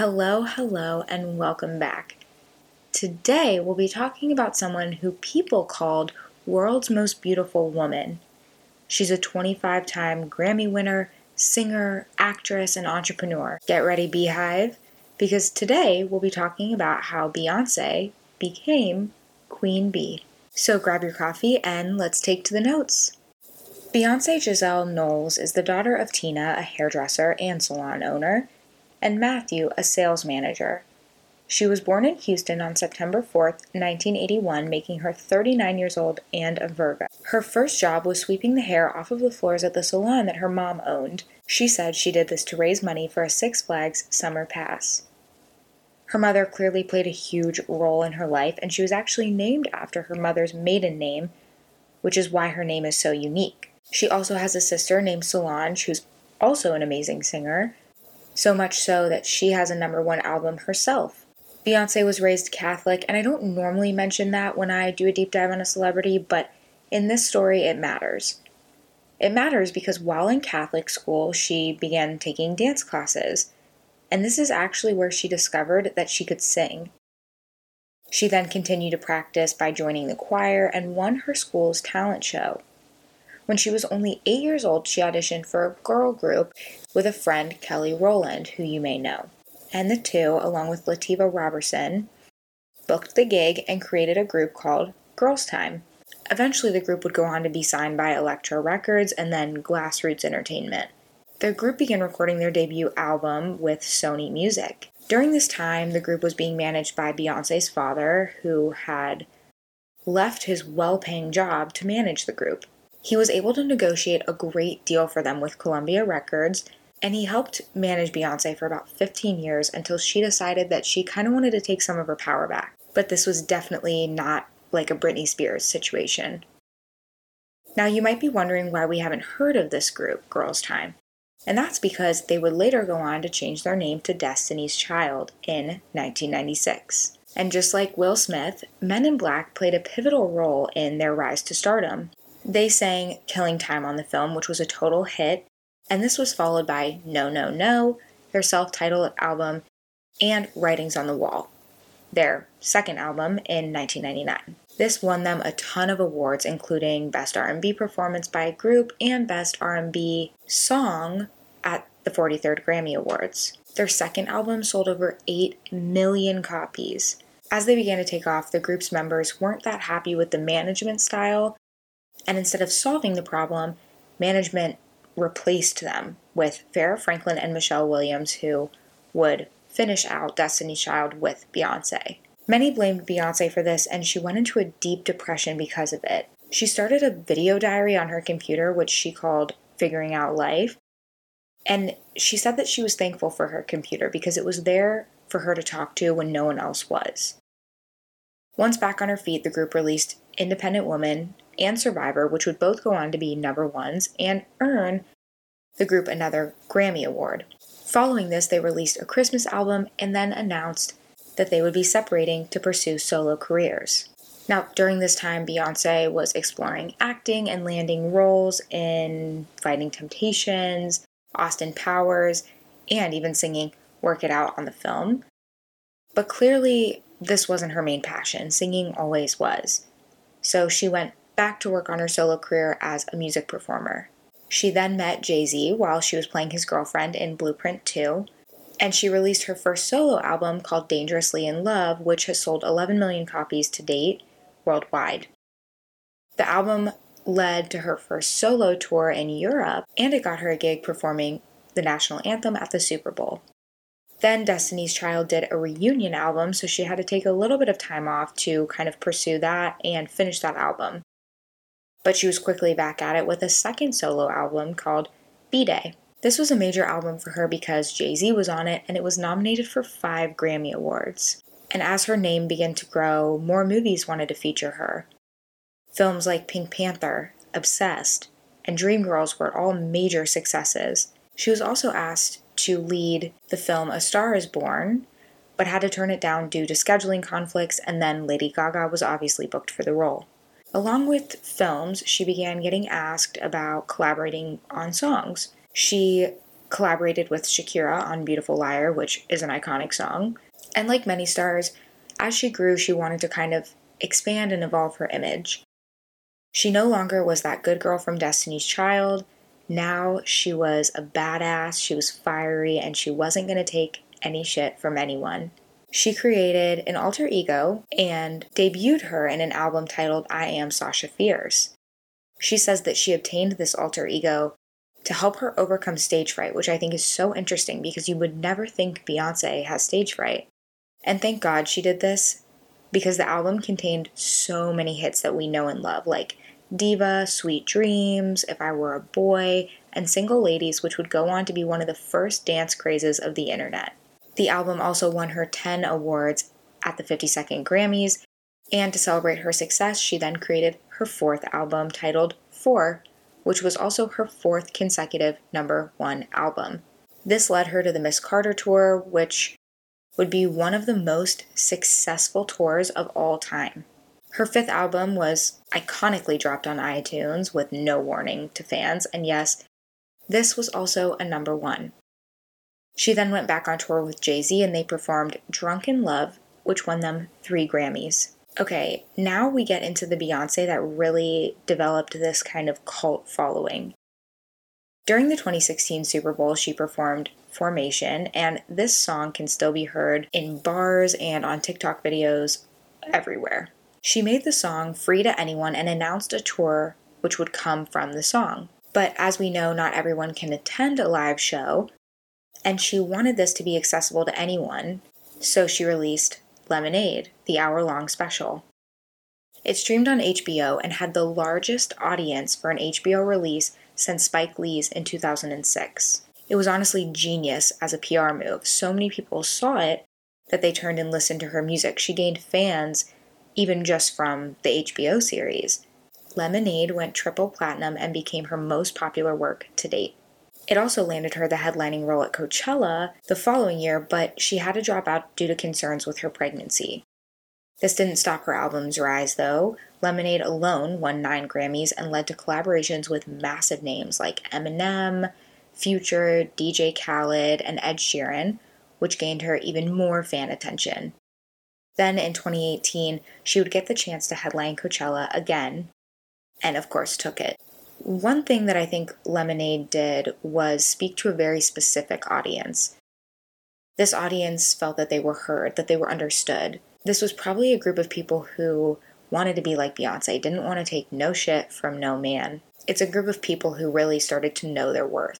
Hello, and welcome back. Today we'll be talking about someone who people called World's Most Beautiful Woman. She's a 25-time Grammy winner, singer, actress, and entrepreneur. Get ready, Beehive, because today we'll be talking about how Beyoncé became Queen Bee. So grab your coffee and let's take to the notes. Beyoncé Giselle Knowles is the daughter of Tina, a hairdresser and salon owner, and Matthew, a sales manager. She was born in Houston on September 4th, 1981, making her 39 years old and a Virgo. Her first job was sweeping the hair off of the floors at the salon that her mom owned. She said she did this to raise money for a Six Flags summer pass. Her mother clearly played a huge role in her life, and she was actually named after her mother's maiden name, which is why her name is so unique. She also has a sister named Solange, who's also an amazing singer, so much so that she has a #1 album herself. Beyoncé was raised Catholic, and I don't normally mention that when I do a deep dive on a celebrity, but in this story it matters. It matters because while in Catholic school, she began taking dance classes, and this is actually where she discovered that she could sing. She then continued to practice by joining the choir and won her school's talent show. When she was only 8 years old, she auditioned for a girl group with a friend, Kelly Rowland, who you may know. And the two, along with Lativa Robertson, booked the gig and created a group called Girls Tyme. Eventually, the group would go on to be signed by Elektra Records and then Glassroots Entertainment. The group began recording their debut album with Sony Music. During this time, the group was being managed by Beyoncé's father, who had left his well-paying job to manage the group. He was able to negotiate a great deal for them with Columbia Records, and he helped manage Beyoncé for about 15 years until she decided that she kind of wanted to take some of her power back. But this was definitely not like a Britney Spears situation. Now you might be wondering why we haven't heard of this group, Girls Tyme. And that's because they would later go on to change their name to Destiny's Child in 1996. And just like Will Smith, Men in Black played a pivotal role in their rise to stardom. They sang Killing Time on the film, which was a total hit, and this was followed by No, No, No, their self-titled album, and Writings on the Wall, their second album in 1999. This won them a ton of awards, including Best R&B Performance by a Group and Best R&B Song at the 43rd Grammy Awards. Their second album sold over 8 million copies. As they began to take off, the group's members weren't that happy with the management style, and instead of solving the problem, management replaced them with Farrah Franklin and Michelle Williams, who would finish out Destiny's Child with Beyoncé. Many blamed Beyoncé for this, and she went into a deep depression because of it. She started a video diary on her computer, which she called Figuring Out Life, and she said that she was thankful for her computer because it was there for her to talk to when no one else was. Once back on her feet, the group released Independent Woman and Survivor, which would both go on to be #1s and earn the group another Grammy Award. Following this, they released a Christmas album and then announced that they would be separating to pursue solo careers. Now, during this time, Beyoncé was exploring acting and landing roles in Fighting Temptations, Austin Powers, and even singing Work It Out on the film. But clearly, this wasn't her main passion. Singing always was. So she went back to work on her solo career as a music performer. She then met Jay-Z while she was playing his girlfriend in Blueprint 2, and she released her first solo album called Dangerously in Love, which has sold 11 million copies to date worldwide. The album led to her first solo tour in Europe, and it got her a gig performing the national anthem at the Super Bowl. Then Destiny's Child did a reunion album, so she had to take a little bit of time off to kind of pursue that and finish that album. But she was quickly back at it with a second solo album called B-Day. This was a major album for her because Jay-Z was on it, and it was nominated for 5 Grammy Awards. And as her name began to grow, more movies wanted to feature her. Films like Pink Panther, Obsessed, and Dreamgirls were all major successes. She was also asked to lead the film A Star is Born, but had to turn it down due to scheduling conflicts, and then Lady Gaga was obviously booked for the role. Along with films, she began getting asked about collaborating on songs. She collaborated with Shakira on Beautiful Liar, which is an iconic song. And like many stars, as she grew, she wanted to kind of expand and evolve her image. She no longer was that good girl from Destiny's Child. Now she was a badass, she was fiery, and she wasn't going to take any shit from anyone. She created an alter ego and debuted her in an album titled I Am Sasha Fierce. She says that she obtained this alter ego to help her overcome stage fright, which I think is so interesting because you would never think Beyoncé has stage fright. And thank God she did this, because the album contained so many hits that we know and love, like Diva, Sweet Dreams, If I Were a Boy, and Single Ladies, which would go on to be one of the first dance crazes of the internet. The album also won her 10 awards at the 52nd Grammys, and to celebrate her success, she then created her fourth album titled 4, which was also her fourth consecutive #1 album. This led her to the Miss Carter Tour, which would be one of the most successful tours of all time. Her fifth album was iconically dropped on iTunes with no warning to fans, and yes, this was also a #1. She then went back on tour with Jay-Z and they performed Drunk in Love, which won them 3 Grammys. Okay, now we get into the Beyoncé that really developed this kind of cult following. During the 2016 Super Bowl, she performed Formation, and this song can still be heard in bars and on TikTok videos everywhere. She made the song free to anyone and announced a tour which would come from the song. But as we know, not everyone can attend a live show, and she wanted this to be accessible to anyone, so she released Lemonade, the hour-long special. It streamed on HBO and had the largest audience for an HBO release since Spike Lee's in 2006. It was honestly genius as a PR move. So many people saw it that they turned and listened to her music. She gained fans even just from the HBO series. Lemonade went triple platinum and became her most popular work to date. It also landed her the headlining role at Coachella the following year, but she had to drop out due to concerns with her pregnancy. This didn't stop her album's rise, though. Lemonade alone won 9 Grammys and led to collaborations with massive names like Eminem, Future, DJ Khaled, and Ed Sheeran, which gained her even more fan attention. Then in 2018, she would get the chance to headline Coachella again, and of course took it. One thing that I think Lemonade did was speak to a very specific audience. This audience felt that they were heard, that they were understood. This was probably a group of people who wanted to be like Beyoncé, didn't want to take no shit from no man. It's a group of people who really started to know their worth.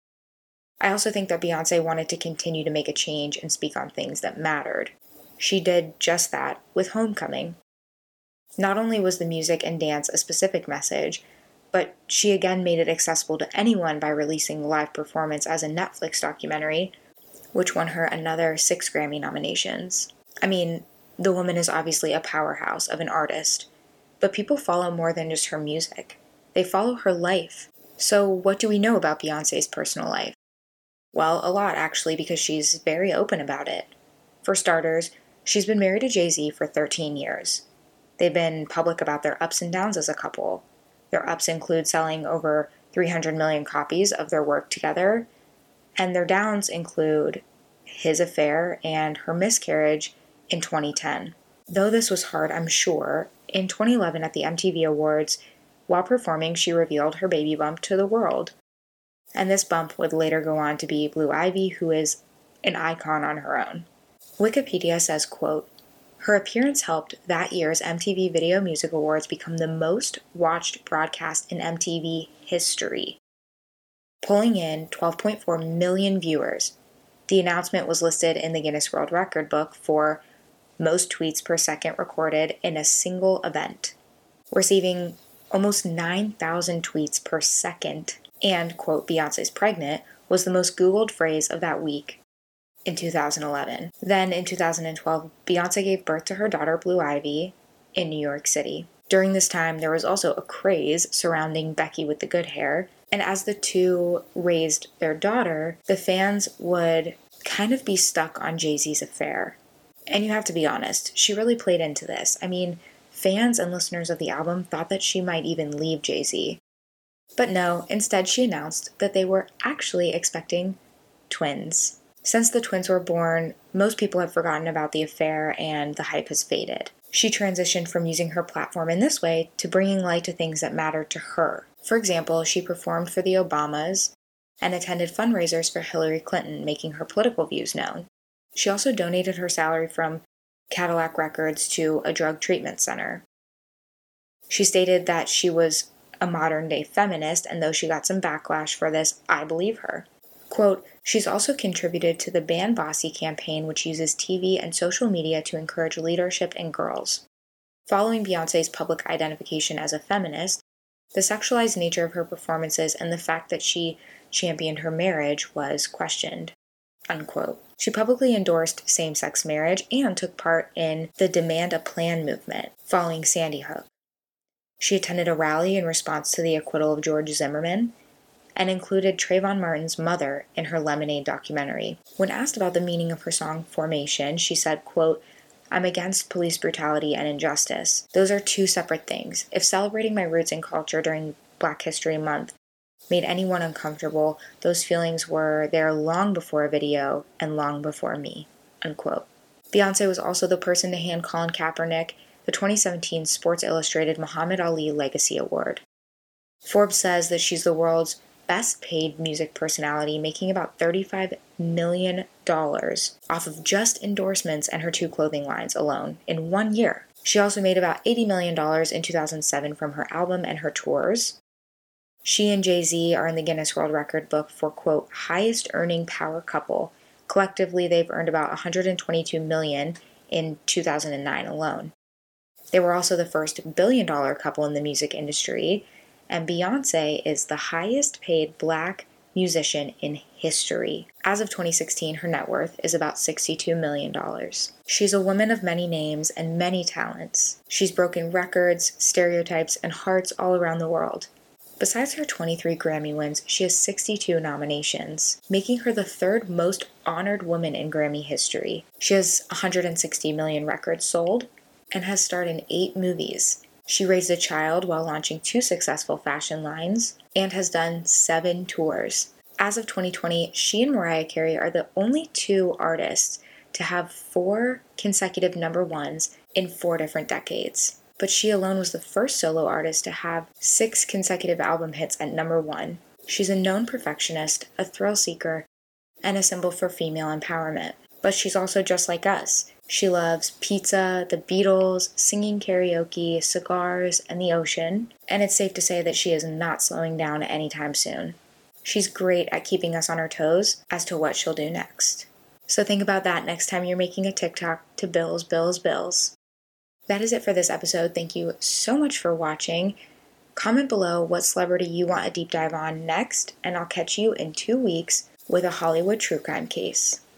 I also think that Beyoncé wanted to continue to make a change and speak on things that mattered. She did just that with Homecoming. Not only was the music and dance a specific message, but she again made it accessible to anyone by releasing the live performance as a Netflix documentary, which won her another 6 Grammy nominations. I mean, the woman is obviously a powerhouse of an artist, but people follow more than just her music. They follow her life. So what do we know about Beyoncé's personal life? Well, a lot actually, because she's very open about it. For starters, she's been married to Jay-Z for 13 years. They've been public about their ups and downs as a couple. Their ups include selling over 300 million copies of their work together, and their downs include his affair and her miscarriage in 2010. Though this was hard, I'm sure, in 2011 at the MTV Awards, while performing, she revealed her baby bump to the world. And this bump would later go on to be Blue Ivy, who is an icon on her own. Wikipedia says, quote, her appearance helped that year's MTV Video Music Awards become the most watched broadcast in MTV history, pulling in 12.4 million viewers. The announcement was listed in the Guinness World Record book for most tweets per second recorded in a single event, receiving almost 9,000 tweets per second. And, quote, Beyoncé's pregnant was the most Googled phrase of that week in 2011. Then in 2012, Beyoncé gave birth to her daughter Blue Ivy in New York City. During this time, there was also a craze surrounding Becky with the good hair, and as the two raised their daughter, the fans would kind of be stuck on Jay-Z's affair. And you have to be honest, she really played into this. I mean, fans and listeners of the album thought that she might even leave Jay-Z. But no, instead she announced that they were actually expecting twins. Since the twins were born, most people have forgotten about the affair and the hype has faded. She transitioned from using her platform in this way to bringing light to things that mattered to her. For example, she performed for the Obamas and attended fundraisers for Hillary Clinton, making her political views known. She also donated her salary from Cadillac Records to a drug treatment center. She stated that she was a modern-day feminist, and though she got some backlash for this, I believe her. Quote, she's also contributed to the Ban Bossy campaign, which uses TV and social media to encourage leadership in girls. Following Beyoncé's public identification as a feminist, the sexualized nature of her performances and the fact that she championed her marriage was questioned. Unquote. She publicly endorsed same-sex marriage and took part in the Demand a Plan movement following Sandy Hook. She attended a rally in response to the acquittal of George Zimmerman and included Trayvon Martin's mother in her Lemonade documentary. When asked about the meaning of her song Formation, she said, quote, I'm against police brutality and injustice. Those are two separate things. If celebrating my roots and culture during Black History Month made anyone uncomfortable, those feelings were there long before a video and long before me, unquote. Beyoncé was also the person to hand Colin Kaepernick the 2017 Sports Illustrated Muhammad Ali Legacy Award. Forbes says that she's the world's best paid music personality, making about $35 million off of just endorsements and her two clothing lines alone in 1 year. She also made about $80 million in 2007 from her album and her tours. She and Jay-Z are in the Guinness World Record book for, quote, highest earning power couple. Collectively, they've earned about $122 million in 2009 alone. They were also the first billion-dollar couple in the music industry, and Beyoncé is the highest paid Black musician in history. As of 2016, her net worth is about $62 million. She's a woman of many names and many talents. She's broken records, stereotypes, and hearts all around the world. Besides her 23 Grammy wins, she has 62 nominations, making her the third most honored woman in Grammy history. She has 160 million records sold and has starred in 8 movies. She raised a child while launching 2 successful fashion lines and has done 7 tours. As of 2020, she and Mariah Carey are the only 2 artists to have 4 consecutive number ones in 4 different decades. But she alone was the first solo artist to have 6 consecutive album hits at number 1. She's a known perfectionist, a thrill seeker, and a symbol for female empowerment. But she's also just like us. She loves pizza, the Beatles, singing karaoke, cigars, and the ocean. And it's safe to say that she is not slowing down anytime soon. She's great at keeping us on our toes as to what she'll do next. So think about that next time you're making a TikTok to bills, bills, bills. That is it for this episode. Thank you so much for watching. Comment below what celebrity you want a deep dive on next, and I'll catch you in 2 weeks with a Hollywood true crime case.